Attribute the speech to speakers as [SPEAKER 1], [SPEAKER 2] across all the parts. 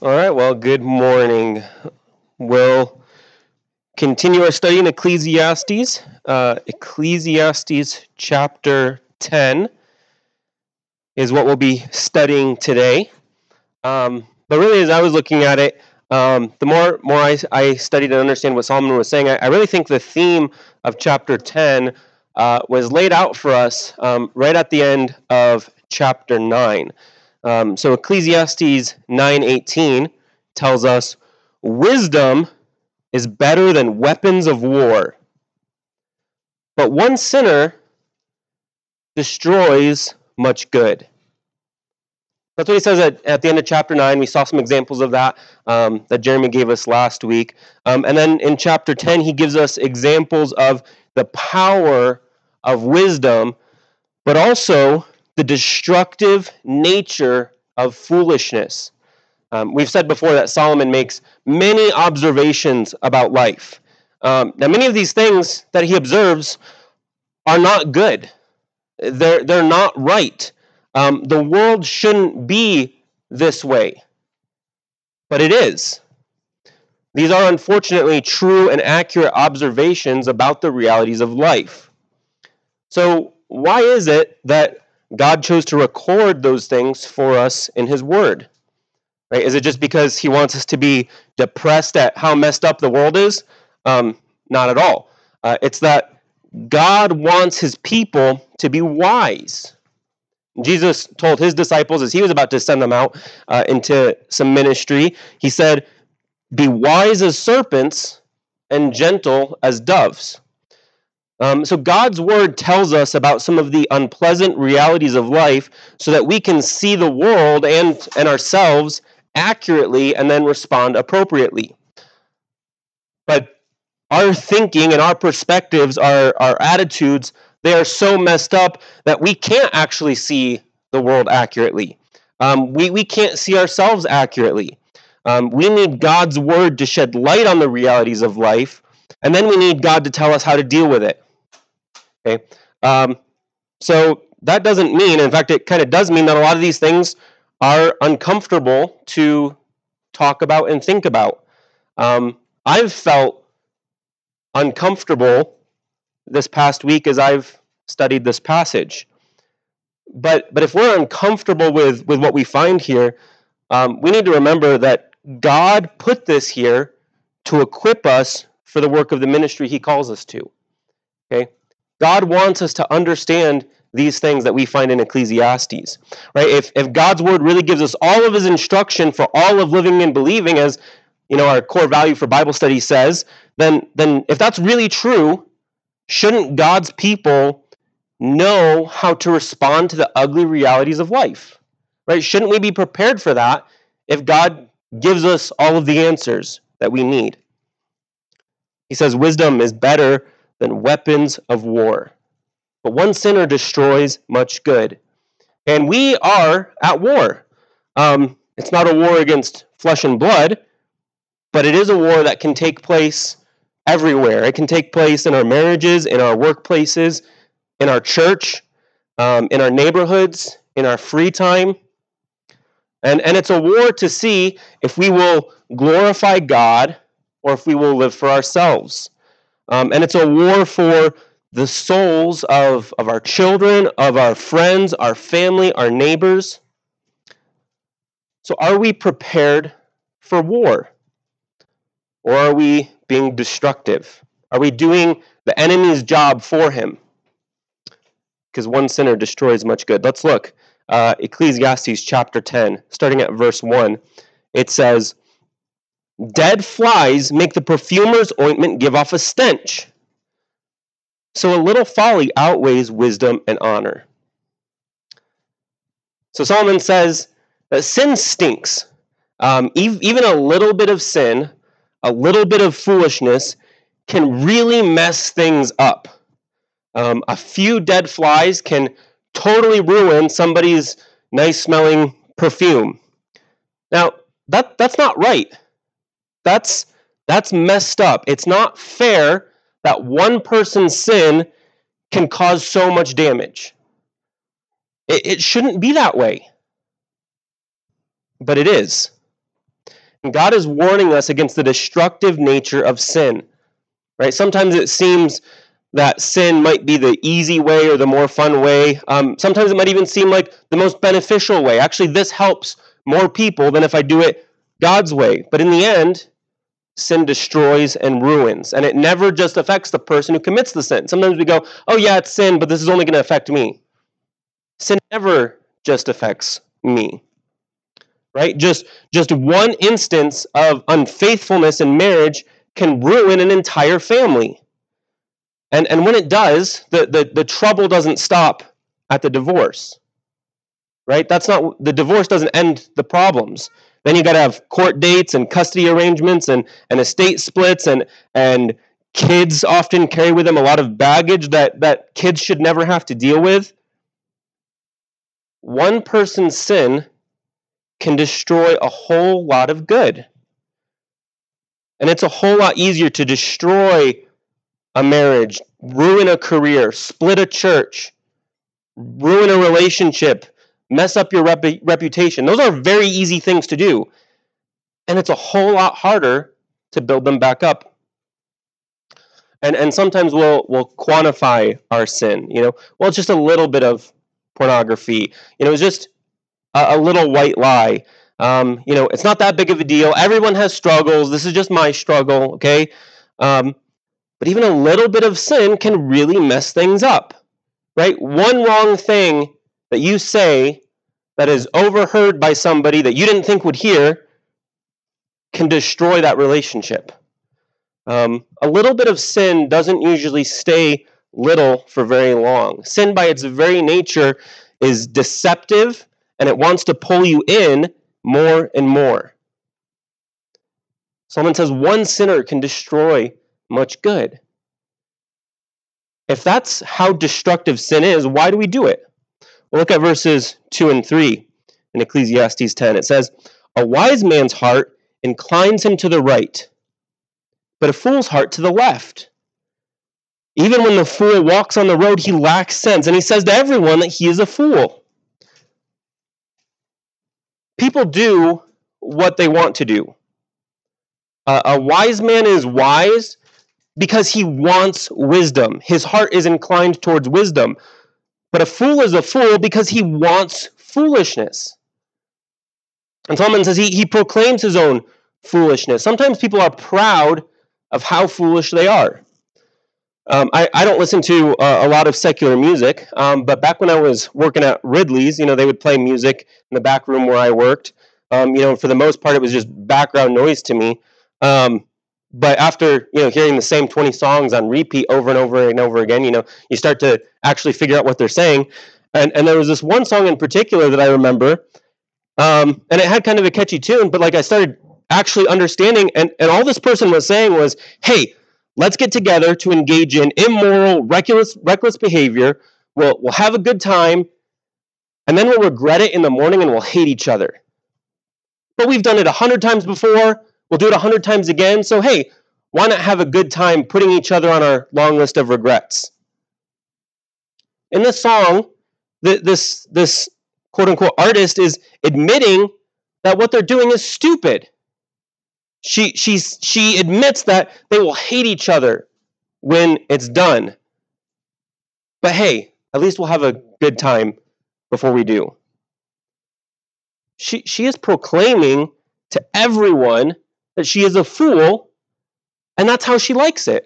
[SPEAKER 1] All right, well, good morning. We'll continue our study in Ecclesiastes. Ecclesiastes chapter 10 is what we'll be studying today. But really, as I was looking at it, the more I studied and understand what Solomon was saying, I really think the theme of chapter 10 was laid out for us right at the end of chapter 9. So Ecclesiastes 9:18 tells us, wisdom is better than weapons of war, but one sinner destroys much good. That's what he says at the end of chapter 9. We saw some examples of that that Jeremy gave us last week. And then in chapter 10, he gives us examples of the power of wisdom, but also the destructive nature of foolishness. We've said before that Solomon makes many observations about life. Now, many of these things that he observes are not good. They're not right. The world shouldn't be this way, but it is. These are unfortunately true and accurate observations about the realities of life. So, why is it that God chose to record those things for us in His Word? Right? Is it just because He wants us to be depressed at how messed up the world is? Not at all. It's that God wants His people to be wise. Jesus told His disciples as He was about to send them out into some ministry, He said, "Be wise as serpents and gentle as doves." So God's Word tells us about some of the unpleasant realities of life so that we can see the world and ourselves accurately and then respond appropriately. But our thinking and our perspectives, our attitudes, they are so messed up that we can't actually see the world accurately. We can't see ourselves accurately. We need God's Word to shed light on the realities of life, and then we need God to tell us how to deal with it. Okay, so that doesn't mean, in fact, it kind of does mean that a lot of these things are uncomfortable to talk about and think about. I've felt uncomfortable this past week as I've studied this passage. But if we're uncomfortable with what we find here, we need to remember that God put this here to equip us for the work of the ministry He calls us to. Okay? God wants us to understand these things that we find in Ecclesiastes. Right? If God's Word really gives us all of His instruction for all of living and believing, as our core value for Bible study says, then if that's really true, shouldn't God's people know how to respond to the ugly realities of life? Right? Shouldn't we be prepared for that if God gives us all of the answers that we need? He says wisdom is better than weapons of war, but one sinner destroys much good. And we are at war. It's not a war against flesh and blood, but it is a war that can take place everywhere. It can take place in our marriages, in our workplaces, in our church, in our neighborhoods, in our free time. And it's a war to see if we will glorify God or if we will live for ourselves. And it's a war for the souls of our children, of our friends, our family, our neighbors. So are we prepared for war? Or are we being destructive? Are we doing the enemy's job for him? Because one sinner destroys much good. Let's look. Ecclesiastes chapter 10, starting at verse 1. It says, "Dead flies make the perfumer's ointment give off a stench. So a little folly outweighs wisdom and honor." So Solomon says that sin stinks. Even a little bit of sin, a little bit of foolishness can really mess things up. A few dead flies can totally ruin somebody's nice-smelling perfume. Now, that's not right. That's messed up. It's not fair that one person's sin can cause so much damage. It shouldn't be that way. But it is. And God is warning us against the destructive nature of sin. Right? Sometimes it seems that sin might be the easy way or the more fun way. Sometimes it might even seem like the most beneficial way. Actually, this helps more people than if I do it God's way. But in the end, sin destroys and ruins. And it never just affects the person who commits the sin. Sometimes we go, oh yeah, it's sin, but this is only going to affect me. Sin never just affects me. Right? Just one instance of unfaithfulness in marriage can ruin an entire family. And when it does, the trouble doesn't stop at the divorce. Right? The divorce doesn't end the problems. Then you got to have court dates and custody arrangements and estate splits and kids often carry with them a lot of baggage that kids should never have to deal with. One person's sin can destroy a whole lot of good. And it's a whole lot easier to destroy a marriage, ruin a career, split a church, ruin a relationship, mess up your reputation. Those are very easy things to do. And it's a whole lot harder to build them back up. And sometimes we'll quantify our sin. Well, it's just a little bit of pornography. It's just a little white lie. It's not that big of a deal. Everyone has struggles. This is just my struggle, okay? But even a little bit of sin can really mess things up, right? One wrong thing that you say that is overheard by somebody that you didn't think would hear can destroy that relationship. A little bit of sin doesn't usually stay little for very long. Sin by its very nature is deceptive, and it wants to pull you in more and more. Solomon says one sinner can destroy much good. If that's how destructive sin is, why do we do it? Well, look at verses 2 and 3 in Ecclesiastes 10. It says, a wise man's heart inclines him to the right, but a fool's heart to the left. Even when the fool walks on the road, he lacks sense, and he says to everyone that he is a fool. People do what they want to do. A wise man is wise because he wants wisdom. His heart is inclined towards wisdom. But a fool is a fool because he wants foolishness. And Solomon says he proclaims his own foolishness. Sometimes people are proud of how foolish they are. I don't listen to a lot of secular music, but back when I was working at Ridley's, they would play music in the back room where I worked. For the most part, it was just background noise to me. But after hearing the same 20 songs on repeat over and over and over again, you start to actually figure out what they're saying. And there was this one song in particular that I remember, and it had kind of a catchy tune, but I started actually understanding, and all this person was saying was, hey, let's get together to engage in immoral, reckless behavior. We'll have a good time, and then we'll regret it in the morning and we'll hate each other. But we've done it 100 times before. We'll do it 100 times again. So, hey, why not have a good time putting each other on our long list of regrets? In this song, this quote-unquote artist is admitting that what they're doing is stupid. She admits that they will hate each other when it's done. But hey, at least we'll have a good time before we do. She is proclaiming to everyone that she is a fool, and that's how she likes it.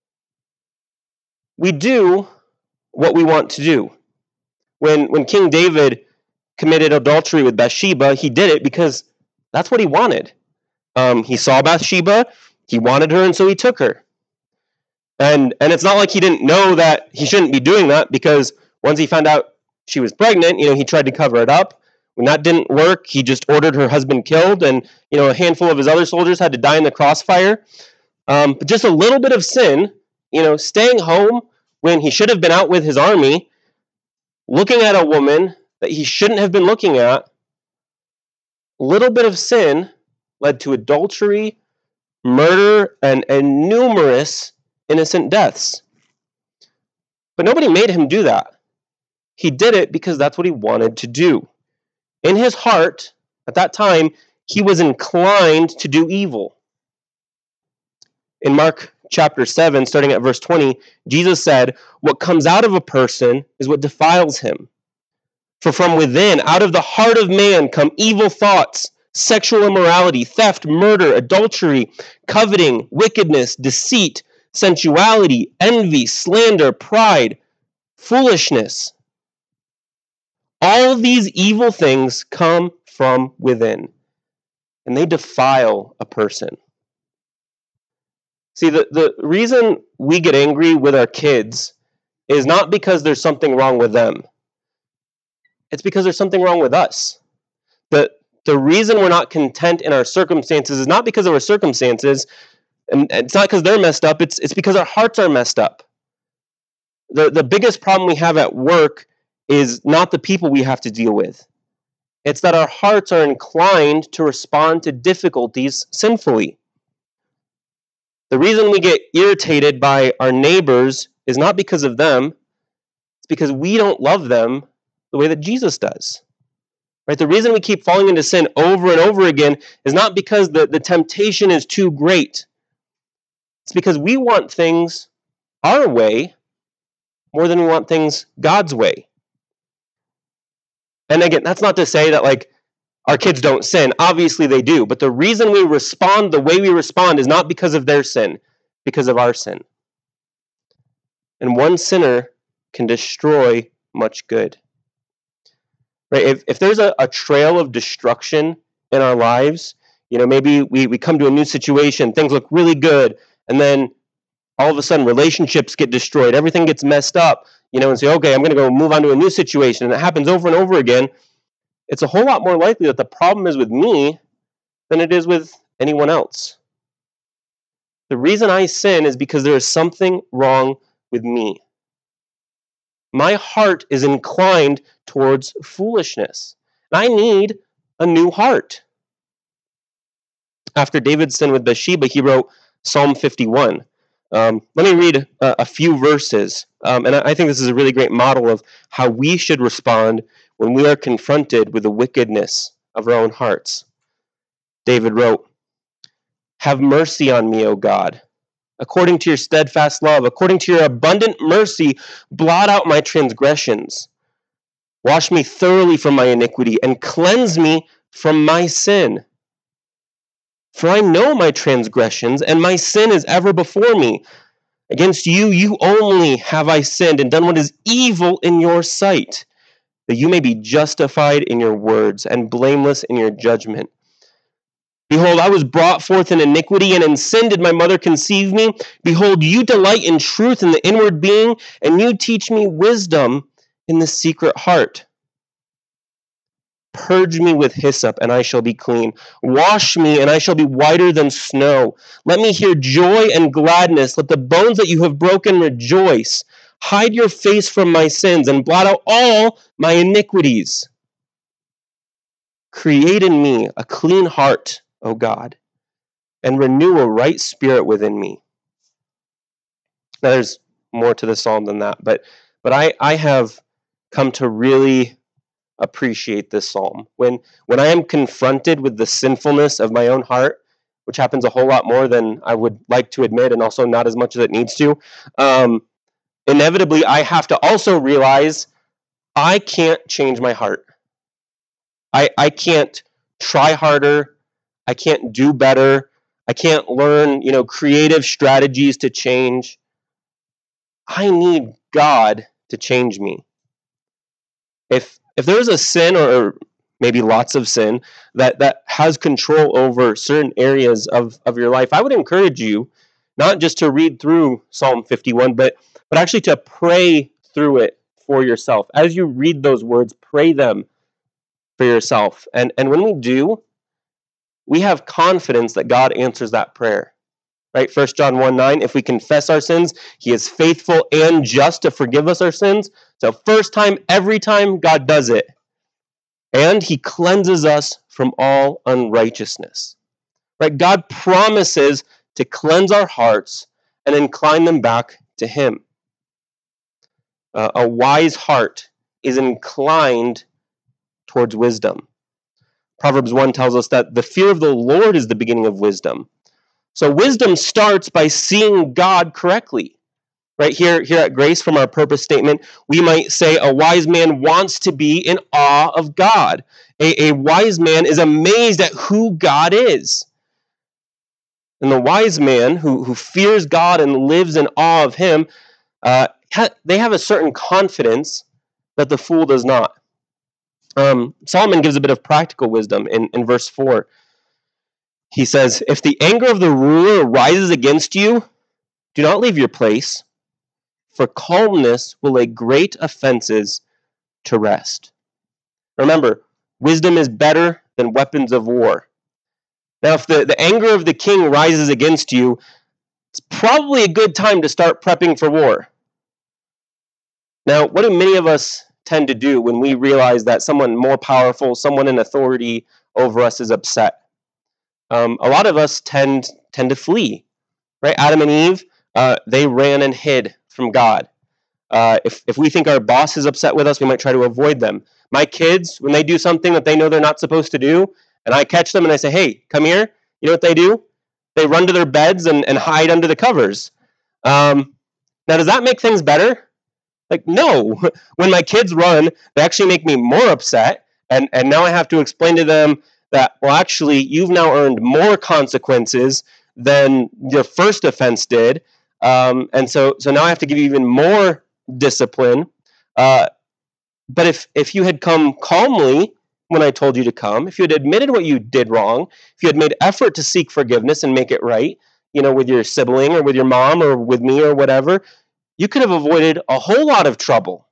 [SPEAKER 1] We do what we want to do. When King David committed adultery with Bathsheba, he did it because that's what he wanted. He saw Bathsheba, he wanted her, and so he took her. And it's not like he didn't know that he shouldn't be doing that, because once he found out she was pregnant, he tried to cover it up. When that didn't work, he just ordered her husband killed, and a handful of his other soldiers had to die in the crossfire. But just a little bit of sin, staying home when he should have been out with his army, looking at a woman that he shouldn't have been looking at. A little bit of sin led to adultery, murder, and numerous innocent deaths. But nobody made him do that. He did it because that's what he wanted to do. In his heart, at that time, he was inclined to do evil. In Mark chapter 7, starting at verse 20, Jesus said, "What comes out of a person is what defiles him. For from within, out of the heart of man, come evil thoughts, sexual immorality, theft, murder, adultery, coveting, wickedness, deceit, sensuality, envy, slander, pride, foolishness. All these evil things come from within, and they defile a person." See, the reason we get angry with our kids is not because there's something wrong with them. It's because there's something wrong with us. The reason we're not content in our circumstances is not because of our circumstances, and it's not because they're messed up, it's because our hearts are messed up. The biggest problem we have at work is not the people we have to deal with. It's that our hearts are inclined to respond to difficulties sinfully. The reason we get irritated by our neighbors is not because of them, it's because we don't love them the way that Jesus does. Right? The reason we keep falling into sin over and over again is not because the temptation is too great. It's because we want things our way more than we want things God's way. And again, that's not to say that our kids don't sin. Obviously they do. But the reason we respond the way we respond is not because of their sin, because of our sin. And one sinner can destroy much good. Right? If there's a trail of destruction in our lives, maybe we come to a new situation, things look really good, and then all of a sudden relationships get destroyed, everything gets messed up, and say, okay, I'm going to go move on to a new situation, and it happens over and over again, it's a whole lot more likely that the problem is with me than it is with anyone else. The reason I sin is because there is something wrong with me. My heart is inclined towards foolishness. I need a new heart. After David sinned with Bathsheba, he wrote Psalm 51. Let me read a few verses, and I think this is a really great model of how we should respond when we are confronted with the wickedness of our own hearts. David wrote, "Have mercy on me, O God. According to your steadfast love, according to your abundant mercy, blot out my transgressions. Wash me thoroughly from my iniquity and cleanse me from my sin. For I know my transgressions, and my sin is ever before me. Against you, you only have I sinned and done what is evil in your sight, that you may be justified in your words and blameless in your judgment. Behold, I was brought forth in iniquity, and in sin did my mother conceive me. Behold, you delight in truth in the inward being, and you teach me wisdom in the secret heart. Purge me with hyssop, and I shall be clean. Wash me, and I shall be whiter than snow. Let me hear joy and gladness. Let the bones that you have broken rejoice. Hide your face from my sins, and blot out all my iniquities. Create in me a clean heart, O God, and renew a right spirit within me." Now, there's more to the psalm than that, but I have come to really appreciate this psalm. When I am confronted with the sinfulness of my own heart, which happens a whole lot more than I would like to admit, and also not as much as it needs to, inevitably I have to also realize I can't change my heart. I can't try harder. I can't do better. I can't learn, creative strategies to change. I need God to change me. If there's a sin, or maybe lots of sin, that has control over certain areas of your life, I would encourage you not just to read through Psalm 51, but actually to pray through it for yourself. As you read those words, pray them for yourself. And when we do, we have confidence that God answers that prayer. Right? 1 John 1:9, if we confess our sins, he is faithful and just to forgive us our sins. So first time, every time, God does it. And he cleanses us from all unrighteousness. Right? God promises to cleanse our hearts and incline them back to him. A wise heart is inclined towards wisdom. Proverbs 1 tells us that the fear of the Lord is the beginning of wisdom. So wisdom starts by seeing God correctly. Right here at Grace, from our purpose statement, we might say a wise man wants to be in awe of God. A wise man is amazed at who God is. And the wise man who fears God and lives in awe of him, they have a certain confidence that the fool does not. Solomon gives a bit of practical wisdom in verse 4. He says, if the anger of the ruler rises against you, do not leave your place, for calmness will lay great offenses to rest. Remember, wisdom is better than weapons of war. Now, if the anger of the king rises against you, it's probably a good time to start prepping for war. Now, what do many of us tend to do when we realize that someone more powerful, someone in authority over us is upset? A lot of us tend to flee, right? Adam and Eve, they ran and hid from God. If we think our boss is upset with us, we might try to avoid them. My kids, when they do something that they know they're not supposed to do, and I catch them and I say, hey, come here, you know what they do? They run to their beds and hide under the covers. Now, does that make things better? Like, no. When my kids run, they actually make me more upset, and now I have to explain to them that, well, actually, you've now earned more consequences than your first offense did, and so now I have to give you even more discipline. But if you had come calmly when I told you to come, if you had admitted what you did wrong, if you had made effort to seek forgiveness and make it right, with your sibling or with your mom or with me or whatever, you could have avoided a whole lot of trouble.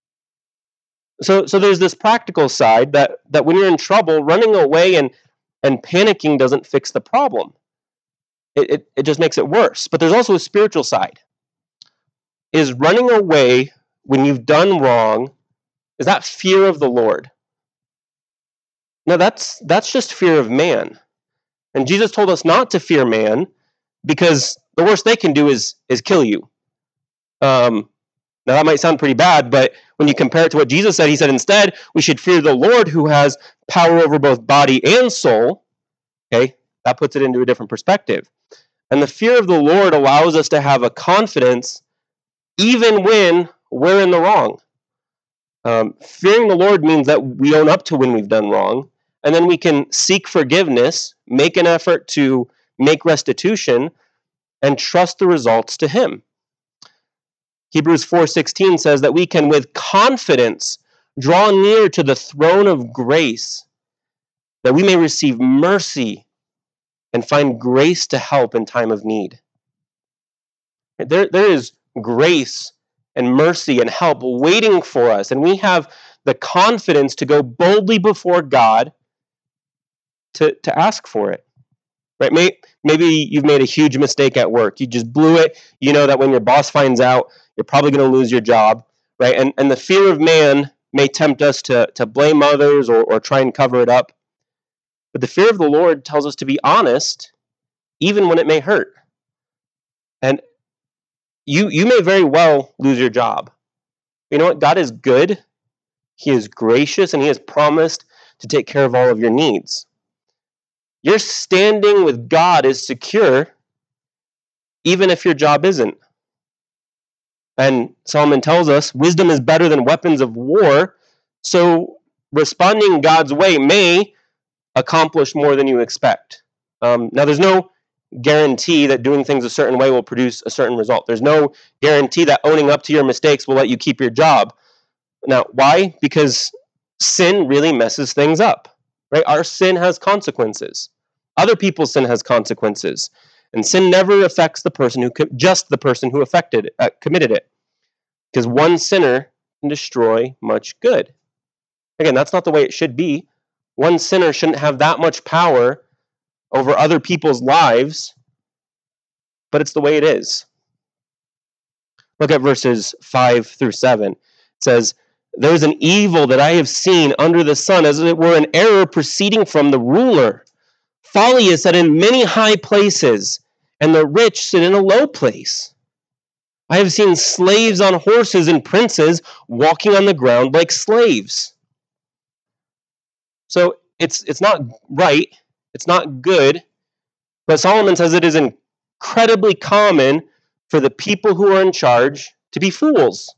[SPEAKER 1] So there's this practical side that when you're in trouble, running away and panicking doesn't fix the problem. It just makes it worse. But there's also a spiritual side. Is running away when you've done wrong, is that fear of the Lord? No, that's just fear of man. And Jesus told us not to fear man because the worst they can do is kill you. Now that might sound pretty bad, but when you compare it to what Jesus said, he said instead we should fear the Lord who has power over both body and soul. Okay, that puts it into a different perspective. And the fear of the Lord allows us to have a confidence even when we're in the wrong. Fearing the Lord means that we own up to when we've done wrong, and then we can seek forgiveness, make an effort to make restitution, and trust the results to him. Hebrews 4:16 says that we can with confidence draw near to the throne of grace, that we may receive mercy and find grace to help in time of need. There is grace and mercy and help waiting for us, and we have the confidence to go boldly before God to ask for it. Right? Maybe you've made a huge mistake at work. You just blew it. You know that when your boss finds out, you're probably going to lose your job. Right? And the fear of man may tempt us to blame others or try and cover it up. But the fear of the Lord tells us to be honest, even when it may hurt. And you may very well lose your job. You know what? God is good. He is gracious, and he has promised to take care of all of your needs. Your standing with God is secure, even if your job isn't. And Solomon tells us, wisdom is better than weapons of war, so responding God's way may accomplish more than you expect. Now, there's no guarantee that doing things a certain way will produce a certain result. There's no guarantee that owning up to your mistakes will let you keep your job. Now, why? Because sin really messes things up. Right? Our sin has consequences. Other people's sin has consequences. And sin never affects the person who committed it. Because one sinner can destroy much good. Again, that's not the way it should be. One sinner shouldn't have that much power over other people's lives, but it's the way it is. Look at verses 5 through 7. It says, there is an evil that I have seen under the sun, as it were an error proceeding from the ruler. Folly is set in many high places, and the rich sit in a low place. I have seen slaves on horses and princes walking on the ground like slaves. So it's not right, it's not good, but Solomon says it is incredibly common for the people who are in charge to be fools.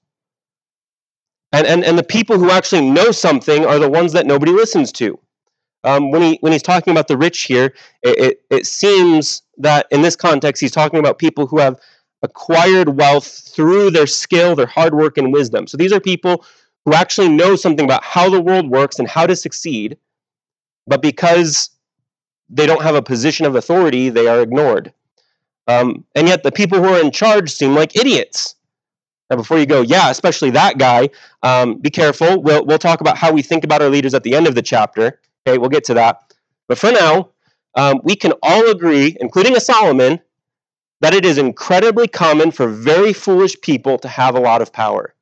[SPEAKER 1] And the people who actually know something are the ones that nobody listens to. When he's talking about the rich here, it seems that in this context he's talking about people who have acquired wealth through their skill, their hard work, and wisdom. So these are people who actually know something about how the world works and how to succeed, but because they don't have a position of authority, they are ignored. And yet the people who are in charge seem like idiots. Now, before you go, yeah, especially that guy, be careful. We'll talk about how we think about our leaders at the end of the chapter. Okay, we'll get to that. But for now, we can all agree, including a Solomon, that it is incredibly common for very foolish people to have a lot of power.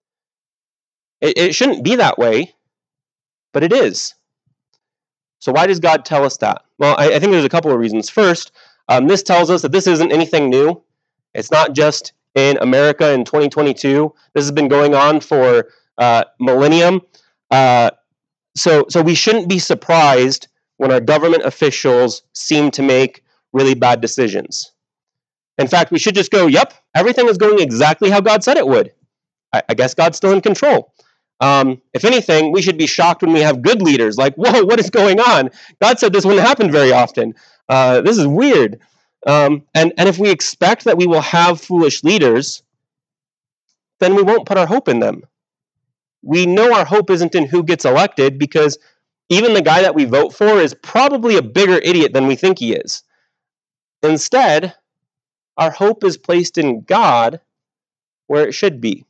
[SPEAKER 1] It shouldn't be that way, but it is. So why does God tell us that? Well, I think there's a couple of reasons. First, this tells us that this isn't anything new. It's not just in America in 2022. This has been going on for millennium. So we shouldn't be surprised when our government officials seem to make really bad decisions. In fact, we should just go, yep, everything is going exactly how God said it would. I guess God's still in control. If anything, we should be shocked when we have good leaders. Like, whoa, what is going on? God said this wouldn't happen very often. This is weird. And if we expect that we will have foolish leaders, then we won't put our hope in them. We know our hope isn't in who gets elected because even the guy that we vote for is probably a bigger idiot than we think he is. Instead, our hope is placed in God where it should be.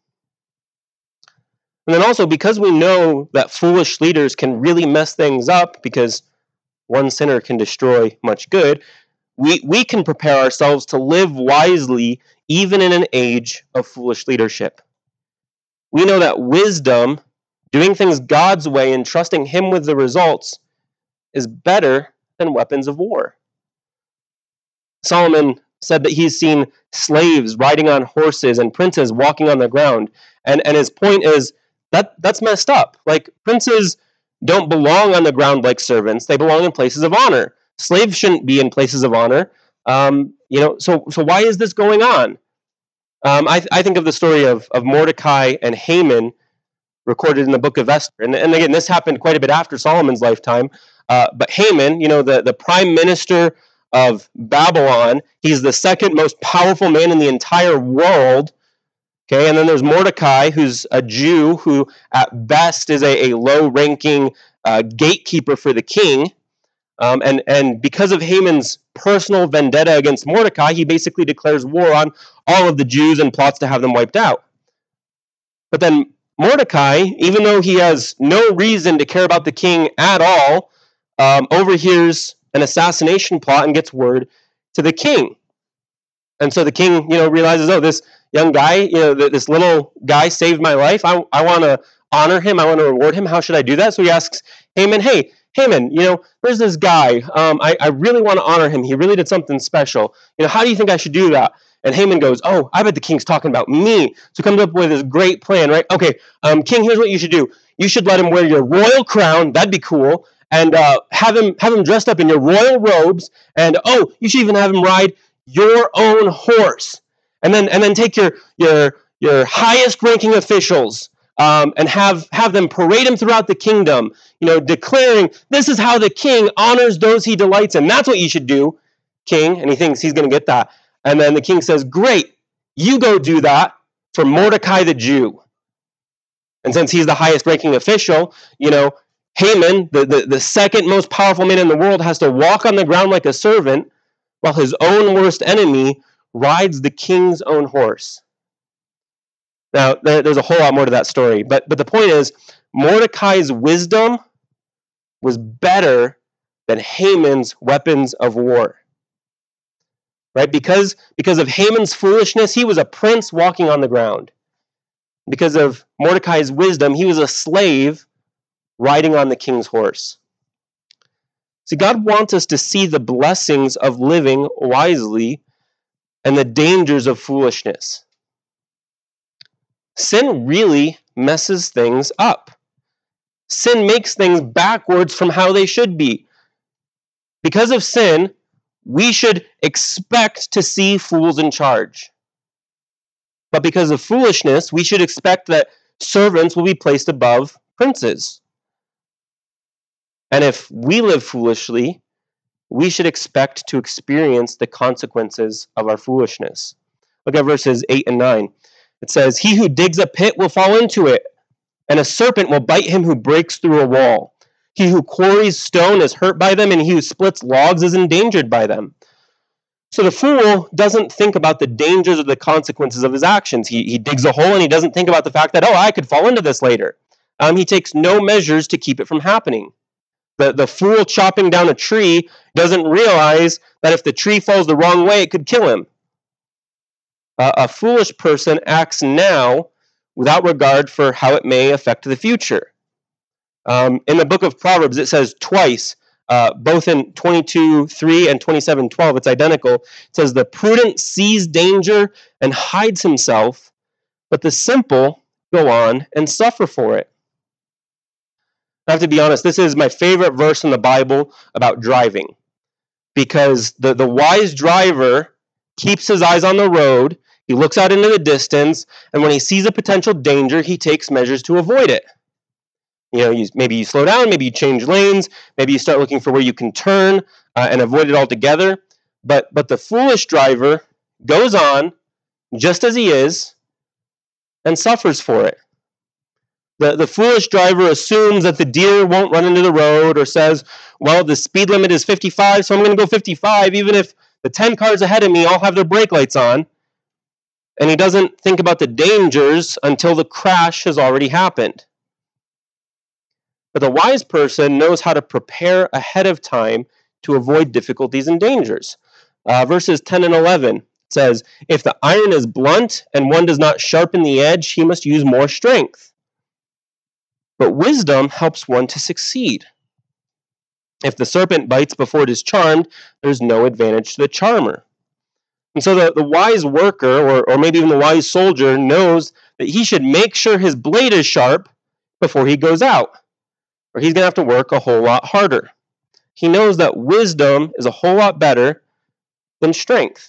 [SPEAKER 1] And then also, because we know that foolish leaders can really mess things up because one sinner can destroy much good, we can prepare ourselves to live wisely even in an age of foolish leadership. We know that wisdom, doing things God's way and trusting Him with the results, is better than weapons of war. Solomon said that he's seen slaves riding on horses and princes walking on the ground. And his point is that's messed up. Like, princes don't belong on the ground like servants. They belong in places of honor. Slaves shouldn't be in places of honor. So why is this going on? I think of the story of Mordecai and Haman recorded in the book of Esther. And again, this happened quite a bit after Solomon's lifetime. But Haman, the prime minister of Babylon, he's the second most powerful man in the entire world. Okay, and then there's Mordecai, who's a Jew who at best is a low-ranking gatekeeper for the king. And because of Haman's personal vendetta against Mordecai, he basically declares war on all of the Jews and plots to have them wiped out. But then Mordecai, even though he has no reason to care about the king at all, overhears an assassination plot and gets word to the king. And so the king, realizes, oh, this young guy, this little guy saved my life. I want to honor him. I want to reward him. How should I do that? So he asks Haman, hey, Haman, there's this guy. I really want to honor him. He really did something special. How do you think I should do that? And Haman goes, oh, I bet the king's talking about me. So comes up with this great plan, right? Okay, king, here's what you should do. You should let him wear your royal crown. That'd be cool. And have him dressed up in your royal robes. And you should even have him ride your own horse. And then take your highest ranking officials and have them parade him throughout the kingdom, declaring this is how the king honors those he delights in. That's what you should do, king. And he thinks he's going to get that. And then the king says, great, you go do that for Mordecai the Jew. And since he's the highest ranking official, Haman, the second most powerful man in the world, has to walk on the ground like a servant while his own worst enemy rides the king's own horse. Now, there's a whole lot more to that story, but the point is, Mordecai's wisdom was better than Haman's weapons of war. Right? Because of Haman's foolishness, he was a prince walking on the ground. Because of Mordecai's wisdom, he was a slave riding on the king's horse. See, God wants us to see the blessings of living wisely and the dangers of foolishness. Sin really messes things up. Sin makes things backwards from how they should be. Because of sin, we should expect to see fools in charge. But because of foolishness, we should expect that servants will be placed above princes. And if we live foolishly, we should expect to experience the consequences of our foolishness. Look at verses 8 and 9. It says, "He who digs a pit will fall into it, and a serpent will bite him who breaks through a wall. He who quarries stone is hurt by them, and he who splits logs is endangered by them." So the fool doesn't think about the dangers or the consequences of his actions. He digs a hole and he doesn't think about the fact that, I could fall into this later. He takes no measures to keep it from happening. The fool chopping down a tree doesn't realize that if the tree falls the wrong way, it could kill him. A foolish person acts now without regard for how it may affect the future. In the book of Proverbs, it says twice, both in 22:3 and 27:12, it's identical. It says, "The prudent sees danger and hides himself, but the simple go on and suffer for it." I have to be honest, this is my favorite verse in the Bible about driving, because the wise driver keeps his eyes on the road, he looks out into the distance, and when he sees a potential danger, he takes measures to avoid it. Maybe you slow down, maybe you change lanes, maybe you start looking for where you can turn and avoid it altogether. But the foolish driver goes on just as he is and suffers for it. The foolish driver assumes that the deer won't run into the road, or says, well, the speed limit is 55, so I'm going to go 55, even if the 10 cars ahead of me all have their brake lights on. And he doesn't think about the dangers until the crash has already happened. But the wise person knows how to prepare ahead of time to avoid difficulties and dangers. Verses 10 and 11 says, "If the iron is blunt and one does not sharpen the edge, he must use more strength. But wisdom helps one to succeed. If the serpent bites before it is charmed, there's no advantage to the charmer." And so the wise worker, or maybe even the wise soldier, knows that he should make sure his blade is sharp before he goes out, or he's going to have to work a whole lot harder. He knows that wisdom is a whole lot better than strength.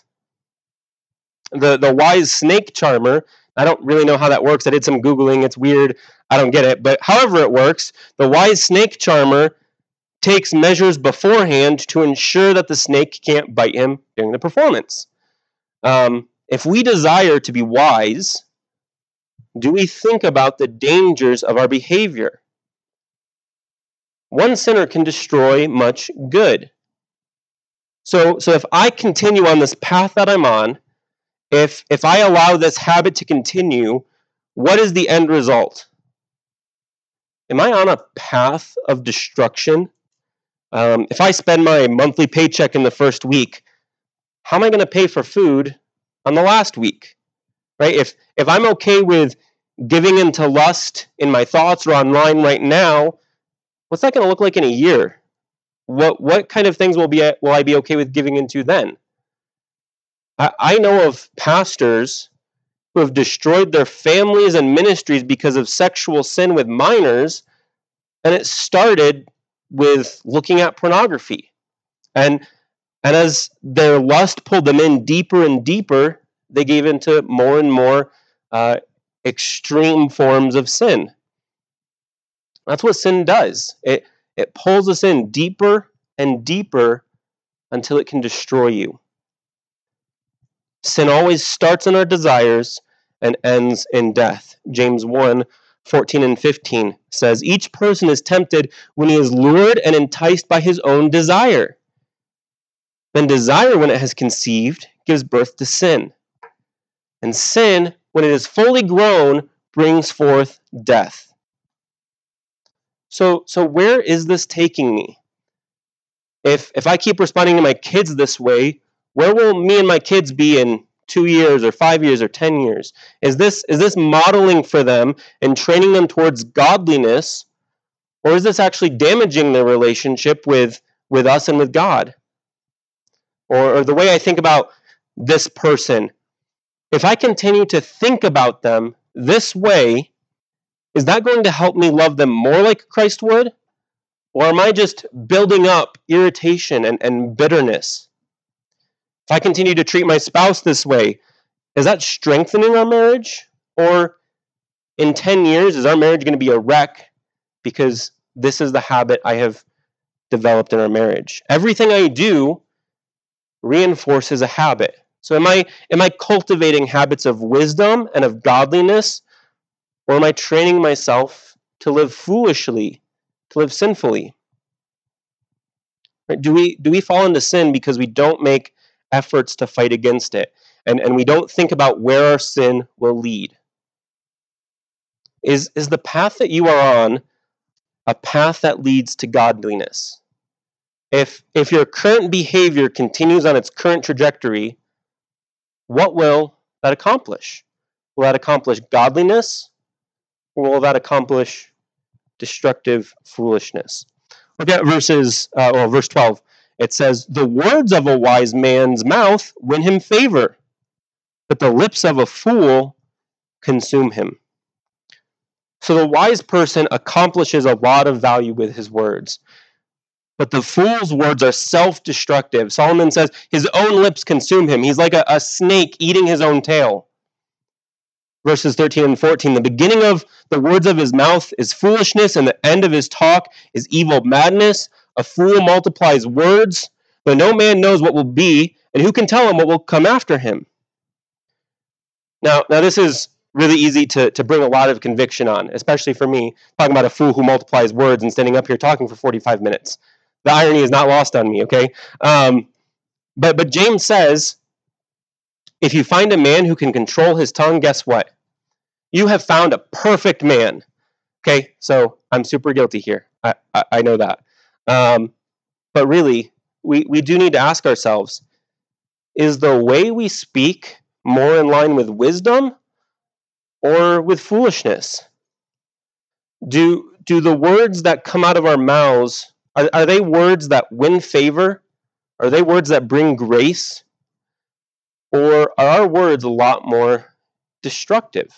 [SPEAKER 1] The wise snake charmer, I don't really know how that works. I did some Googling. It's weird. I don't get it. But however it works, the wise snake charmer takes measures beforehand to ensure that the snake can't bite him during the performance. If we desire to be wise, do we think about the dangers of our behavior? One sinner can destroy much good. So if I continue on this path that I'm on, if I allow this habit to continue, what is the end result? Am I on a path of destruction? If I spend my monthly paycheck in the first week, how am I going to pay for food on the last week? Right? If I'm okay with giving into lust in my thoughts or online right now, what's that going to look like in a year? What kind of things will I be okay with giving into then? I know of pastors who have destroyed their families and ministries because of sexual sin with minors, and it started with looking at pornography. And as their lust pulled them in deeper and deeper, they gave into more and more extreme forms of sin. That's what sin does. It pulls us in deeper and deeper until it can destroy you. Sin always starts in our desires and ends in death. James 1:14 and 15 says, "Each person is tempted when he is lured and enticed by his own desire. Then desire, when it has conceived, gives birth to sin. And sin, when it is fully grown, brings forth death." So where is this taking me? If I keep responding to my kids this way, where will me and my kids be in 2 years or 5 years or 10 years? Is this modeling for them and training them towards godliness, or is this actually damaging their relationship with us and with God? Or the way I think about this person, if I continue to think about them this way, is that going to help me love them more like Christ would? Or am I just building up irritation and bitterness? If I continue to treat my spouse this way, is that strengthening our marriage? Or in 10 years, is our marriage going to be a wreck because this is the habit I have developed in our marriage? Everything I do reinforces a habit. So am I cultivating habits of wisdom and of godliness, or am I training myself to live foolishly, to live sinfully? Right? Do we fall into sin because we don't make efforts to fight against it, and we don't think about where our sin will lead? Is the path that you are on a path that leads to godliness? If your current behavior continues on its current trajectory, what will that accomplish? Will that accomplish godliness, or will that accomplish destructive foolishness? Look at verse 12. It says, "The words of a wise man's mouth win him favor, but the lips of a fool consume him." So the wise person accomplishes a lot of value with his words, but the fool's words are self-destructive. Solomon says his own lips consume him. He's like a snake eating his own tail. Verses 13 and 14, "The beginning of the words of his mouth is foolishness, and the end of his talk is evil madness. A fool multiplies words, but no man knows what will be, and who can tell him what will come after him?" Now this is really easy to bring a lot of conviction on, especially for me, talking about a fool who multiplies words and standing up here talking for 45 minutes. The irony is not lost on me, okay? But James says, if you find a man who can control his tongue, guess what? You have found a perfect man. Okay, so I'm super guilty here. I know that. But really, we do need to ask ourselves, is the way we speak more in line with wisdom or with foolishness? Do the words that come out of our mouths, are they words that win favor? Are they words that bring grace? Or are our words a lot more destructive?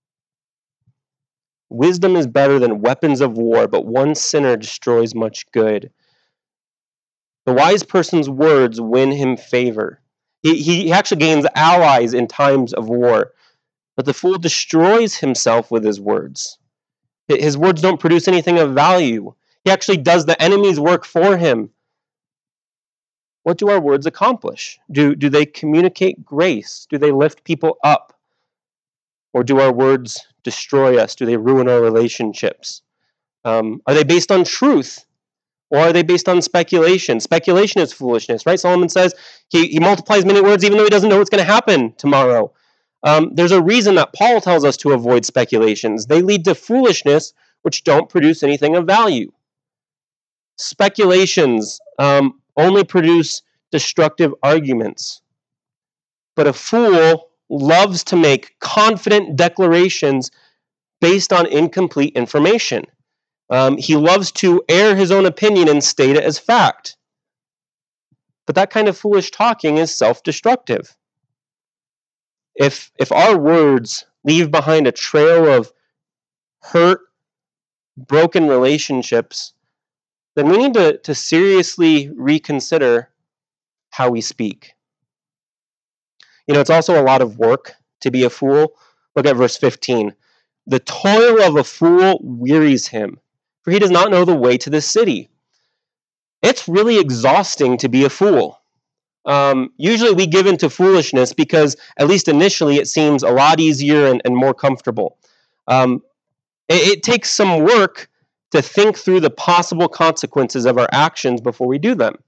[SPEAKER 1] Wisdom is better than weapons of war, but one sinner destroys much good. The wise person's words win him favor. He actually gains allies in times of war, but the fool destroys himself with his words. His words don't produce anything of value. He actually does the enemy's work for him. What do our words accomplish? Do they communicate grace? Do they lift people up? Or do our words destroy us? Do they ruin our relationships? Are they based on truth? Or are they based on speculation? Speculation is foolishness, right? Solomon says he multiplies many words even though he doesn't know what's going to happen tomorrow. There's a reason that Paul tells us to avoid speculations. They lead to foolishness, which don't produce anything of value. Speculations only produce destructive arguments. But a fool loves to make confident declarations based on incomplete information. He loves to air his own opinion and state it as fact. But that kind of foolish talking is self-destructive. If our words leave behind a trail of hurt, broken relationships, then we need to seriously reconsider how we speak. It's also a lot of work to be a fool. Look at verse 15. "The toil of a fool wearies him, for he does not know the way to the city." It's really exhausting to be a fool. Usually we give into foolishness because, at least initially, it seems a lot easier and more comfortable. It takes some work to think through the possible consequences of our actions before we do them.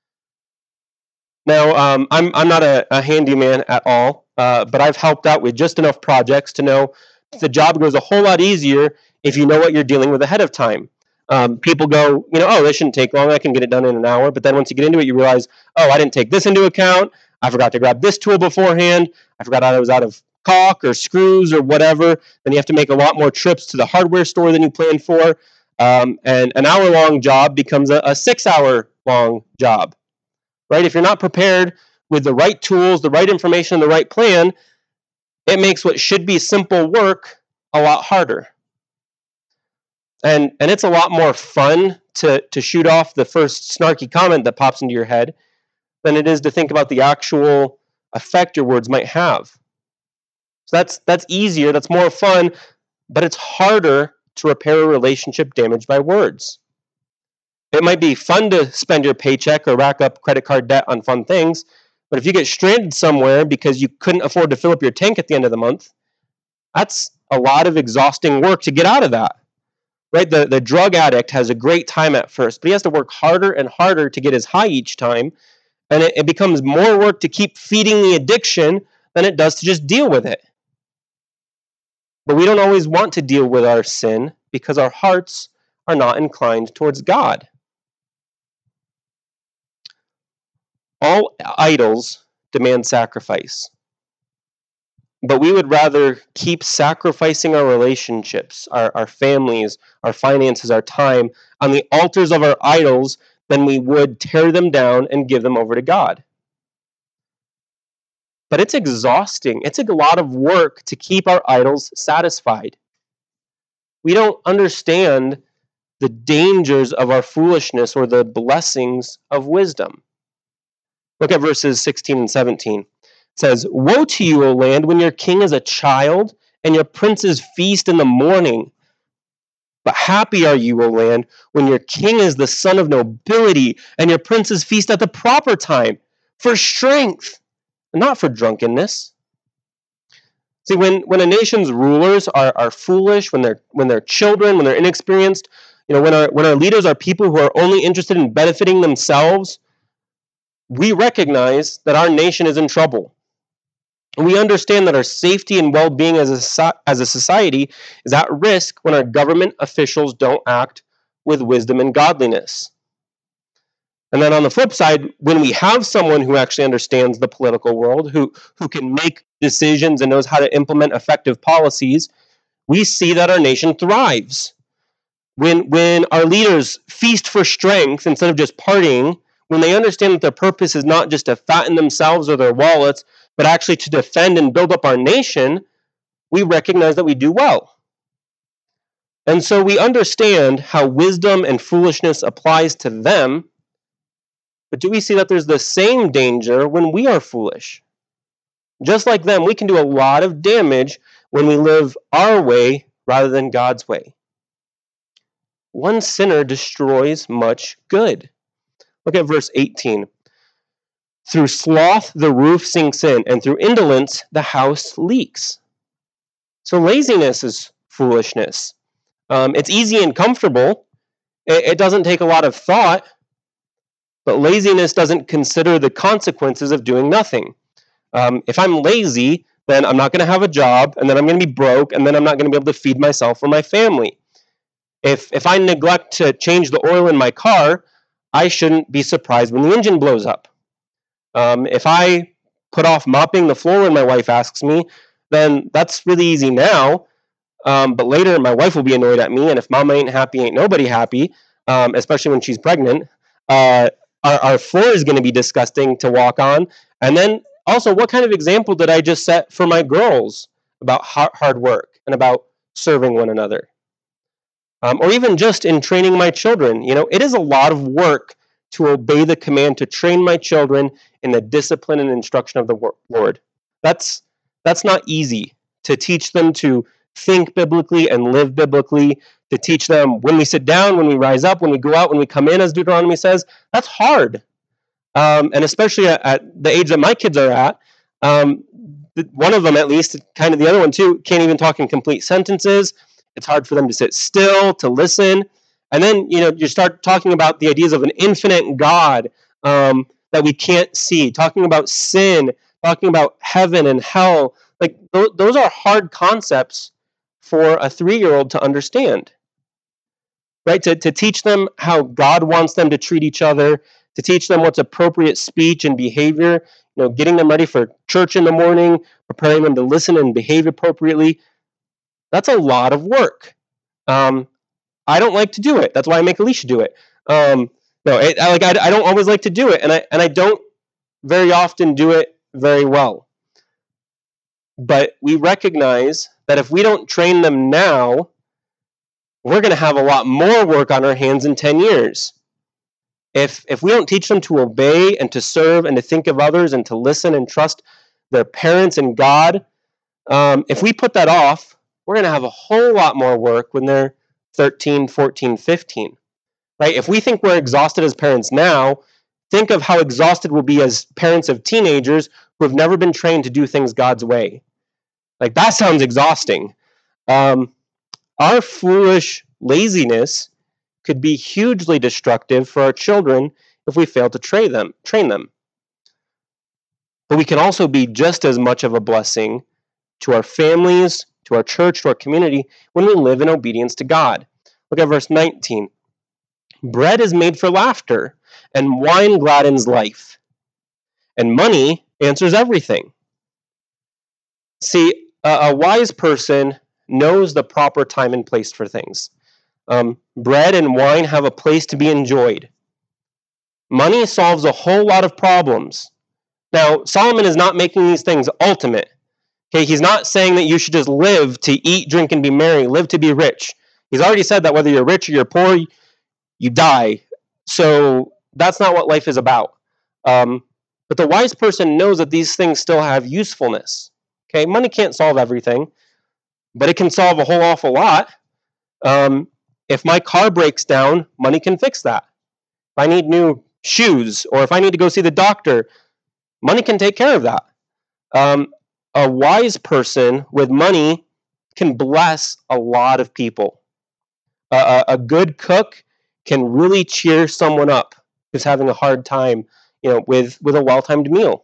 [SPEAKER 1] Now, I'm not a handyman at all, but I've helped out with just enough projects to know the job goes a whole lot easier if you know what you're dealing with ahead of time. People go, oh, this shouldn't take long. I can get it done in an hour. But then once you get into it, you realize, oh, I didn't take this into account. I forgot to grab this tool beforehand. I forgot I was out of caulk or screws or whatever. Then you have to make a lot more trips to the hardware store than you planned for. And an hour-long job becomes a 6-hour-long job. Right? If you're not prepared with the right tools, the right information, and the right plan, it makes what should be simple work a lot harder. And it's a lot more fun to shoot off the first snarky comment that pops into your head than it is to think about the actual effect your words might have. So that's easier, that's more fun, but it's harder to repair a relationship damaged by words. It might be fun to spend your paycheck or rack up credit card debt on fun things, but if you get stranded somewhere because you couldn't afford to fill up your tank at the end of the month, that's a lot of exhausting work to get out of that. Right? The drug addict has a great time at first, but he has to work harder and harder to get his high each time, and it becomes more work to keep feeding the addiction than it does to just deal with it. But we don't always want to deal with our sin because our hearts are not inclined towards God. All idols demand sacrifice. But we would rather keep sacrificing our relationships, our families, our finances, our time on the altars of our idols than we would tear them down and give them over to God. But it's exhausting. It's a lot of work to keep our idols satisfied. We don't understand the dangers of our foolishness or the blessings of wisdom. Look at verses 16 and 17. It says, "Woe to you, O land, when your king is a child and your princes feast in the morning. But happy are you, O land, when your king is the son of nobility and your princes feast at the proper time, for strength, and not for drunkenness." See, when a nation's rulers are foolish, when they're children, when they're inexperienced, when our leaders are people who are only interested in benefiting themselves, we recognize that our nation is in trouble. And we understand that our safety and well-being as a society is at risk when our government officials don't act with wisdom and godliness. And then on the flip side, when we have someone who actually understands the political world, who can make decisions and knows how to implement effective policies, we see that our nation thrives. When our leaders feast for strength instead of just partying, when they understand that their purpose is not just to fatten themselves or their wallets, but actually to defend and build up our nation, we recognize that we do well. And so we understand how wisdom and foolishness applies to them, but do we see that there's the same danger when we are foolish? Just like them, we can do a lot of damage when we live our way rather than God's way. One sinner destroys much good. Look at verse 18. "Through sloth the roof sinks in, and through indolence the house leaks." So laziness is foolishness. It's easy and comfortable. It doesn't take a lot of thought, but laziness doesn't consider the consequences of doing nothing. If I'm lazy, then I'm not going to have a job, and then I'm going to be broke, and then I'm not going to be able to feed myself or my family. If I neglect to change the oil in my car, I shouldn't be surprised when the engine blows up. If I put off mopping the floor when my wife asks me, then that's really easy now. But later, my wife will be annoyed at me, and if mama ain't happy, ain't nobody happy, especially when she's pregnant. Our floor is going to be disgusting to walk on. And then also, what kind of example did I just set for my girls about hard work and about serving one another? Or even just in training my children. It is a lot of work to obey the command to train my children in the discipline and instruction of the Lord. That's not easy, to teach them to think biblically and live biblically, to teach them when we sit down, when we rise up, when we go out, when we come in, as Deuteronomy says. That's hard. And especially at the age that my kids are at, one of them at least, kind of the other one too, can't even talk in complete sentences. It's hard for them to sit still, to listen. And then, you start talking about the ideas of an infinite God that we can't see, talking about sin, talking about heaven and hell. Like, those are hard concepts for a 3-year-old to understand, right? To teach them how God wants them to treat each other, to teach them what's appropriate speech and behavior, getting them ready for church in the morning, preparing them to listen and behave appropriately. That's a lot of work. I don't like to do it. That's why I make Alicia do it. I don't always like to do it, and I don't very often do it very well. But we recognize that if we don't train them now, we're going to have a lot more work on our hands in 10 years. If we don't teach them to obey and to serve and to think of others and to listen and trust their parents and God, if we put that off, we're going to have a whole lot more work when they're 13, 14, 15. Right? If we think we're exhausted as parents now, think of how exhausted we'll be as parents of teenagers who have never been trained to do things God's way. Like, that sounds exhausting. Our foolish laziness could be hugely destructive for our children if we fail to train them. But we can also be just as much of a blessing to our families, to our church, to our community, when we live in obedience to God. Look at verse 19. Bread is made for laughter, and wine gladdens life, and money answers everything. See, a wise person knows the proper time and place for things. Bread and wine have a place to be enjoyed. Money solves a whole lot of problems. Now, Solomon is not making these things ultimate. Okay, he's not saying that you should just live to eat, drink, and be merry, live to be rich. He's already said that whether you're rich or you're poor, you die. So that's not what life is about. But the wise person knows that these things still have usefulness. Okay, money can't solve everything, but it can solve a whole awful lot. If my car breaks down, money can fix that. If I need new shoes, or if I need to go see the doctor, money can take care of that. A wise person with money can bless a lot of people. A good cook can really cheer someone up who's having a hard time, with a well-timed meal.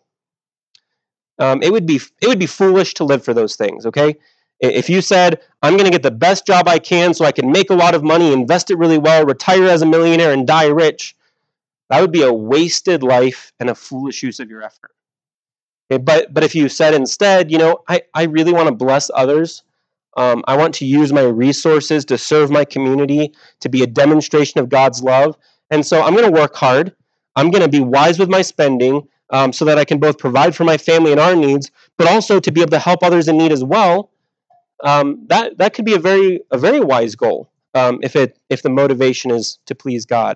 [SPEAKER 1] It would be foolish to live for those things. Okay, if you said, I'm going to get the best job I can so I can make a lot of money, invest it really well, retire as a millionaire, and die rich, that would be a wasted life and a foolish use of your effort. Okay, but if you said instead, I really want to bless others. I want to use my resources to serve my community, to be a demonstration of God's love. And so I'm going to work hard. I'm going to be wise with my spending so that I can both provide for my family and our needs, but also to be able to help others in need as well. That could be a very wise goal if the motivation is to please God.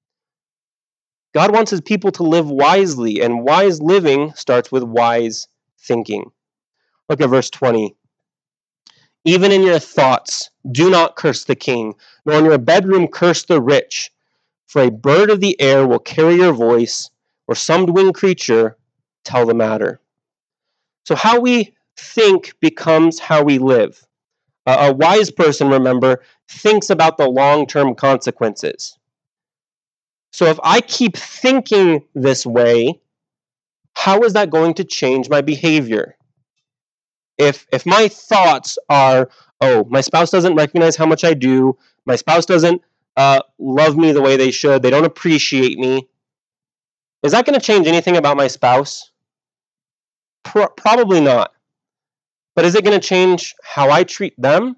[SPEAKER 1] God wants his people to live wisely, and wise living starts with wise thinking. Look at verse 20. Even in your thoughts, do not curse the king, nor in your bedroom curse the rich. For a bird of the air will carry your voice, or some winged creature tell the matter. So how we think becomes how we live. A wise person, remember, thinks about the long-term consequences. So if I keep thinking this way, how is that going to change my behavior? If my thoughts are, my spouse doesn't recognize how much I do, my spouse doesn't love me the way they should, they don't appreciate me, is that going to change anything about my spouse? Probably not. But is it going to change how I treat them?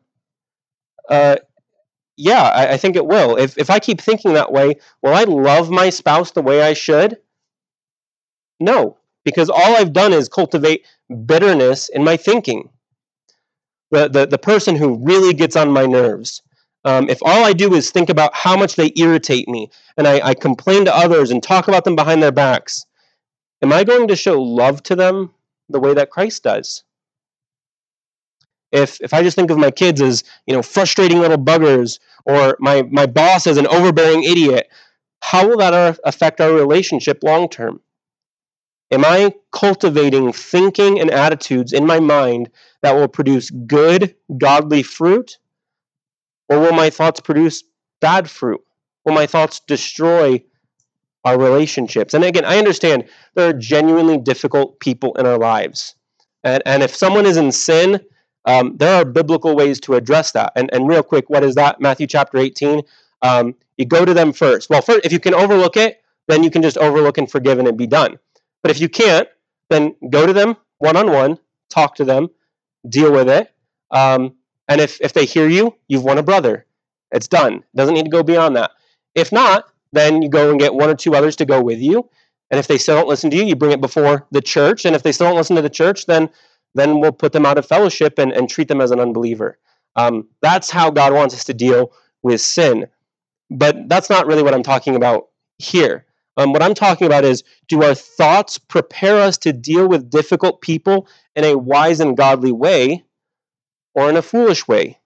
[SPEAKER 1] Yeah, I think it will. If I keep thinking that way, will I love my spouse the way I should? No, because all I've done is cultivate bitterness in my thinking. The person who really gets on my nerves, if all I do is think about how much they irritate me, and I complain to others and talk about them behind their backs, am I going to show love to them the way that Christ does? If I just think of my kids as, frustrating little buggers, or my boss as an overbearing idiot, how will that affect our relationship long term? Am I cultivating thinking and attitudes in my mind that will produce good, godly fruit? Or will my thoughts produce bad fruit? Will my thoughts destroy our relationships? And again, I understand there are genuinely difficult people in our lives. And if someone is in sin, there are biblical ways to address that. And real quick, what is that? Matthew chapter 18. You go to them first. Well, first, if you can overlook it, then you can just overlook and forgive and it be done. But if you can't, then go to them one-on-one, talk to them, deal with it. And if they hear you, you've won a brother. It's done. It doesn't need to go beyond that. If not, then you go and get one or two others to go with you. And if they still don't listen to you, you bring it before the church. And if they still don't listen to the church, then we'll put them out of fellowship and treat them as an unbeliever. That's how God wants us to deal with sin. But that's not really what I'm talking about here. What I'm talking about is, do our thoughts prepare us to deal with difficult people in a wise and godly way, or in a foolish way?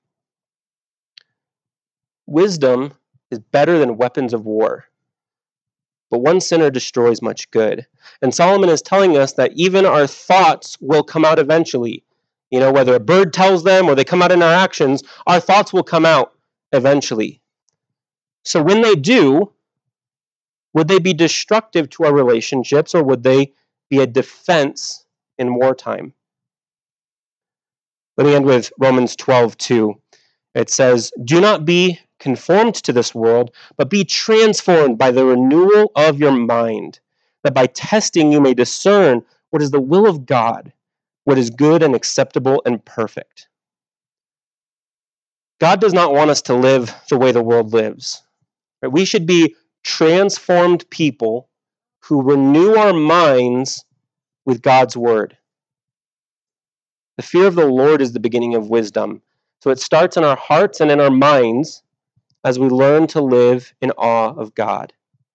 [SPEAKER 1] Wisdom is better than weapons of war, but one sinner destroys much good. And Solomon is telling us that even our thoughts will come out eventually. Whether a bird tells them or they come out in our actions, our thoughts will come out eventually. So when they do, would they be destructive to our relationships, or would they be a defense in wartime? Let me end with Romans 12:2. It says, "Do not be conformed to this world, but be transformed by the renewal of your mind, that by testing you may discern what is the will of God, what is good and acceptable and perfect." God does not want us to live the way the world lives. We should be transformed people who renew our minds with God's word. The fear of the Lord is the beginning of wisdom. So it starts in our hearts and in our minds as we learn to live in awe of God.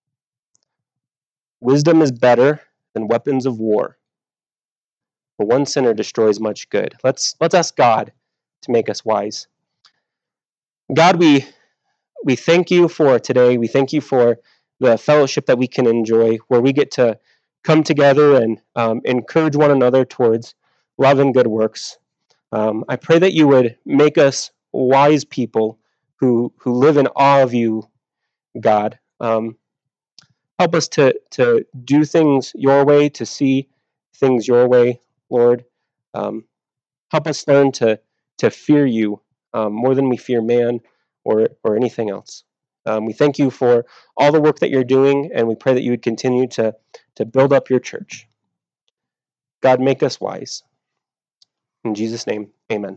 [SPEAKER 1] Wisdom is better than weapons of war, but one sinner destroys much good. Let's ask God to make us wise. God, we thank you for today. We thank you for the fellowship that we can enjoy, where we get to come together and encourage one another towards love and good works. I pray that you would make us wise people who live in awe of you, God. Help us to do things your way, to see things your way, Lord. Help us learn to fear you more than we fear man or anything else. We thank you for all the work that you're doing, and we pray that you would continue to build up your church. God, make us wise. In Jesus' name, amen.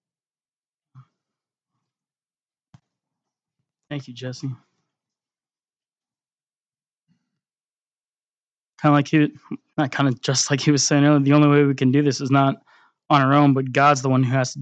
[SPEAKER 2] Thank you, Jesse. Just like he was saying earlier, the only way we can do this is not on our own, but God's the one who has to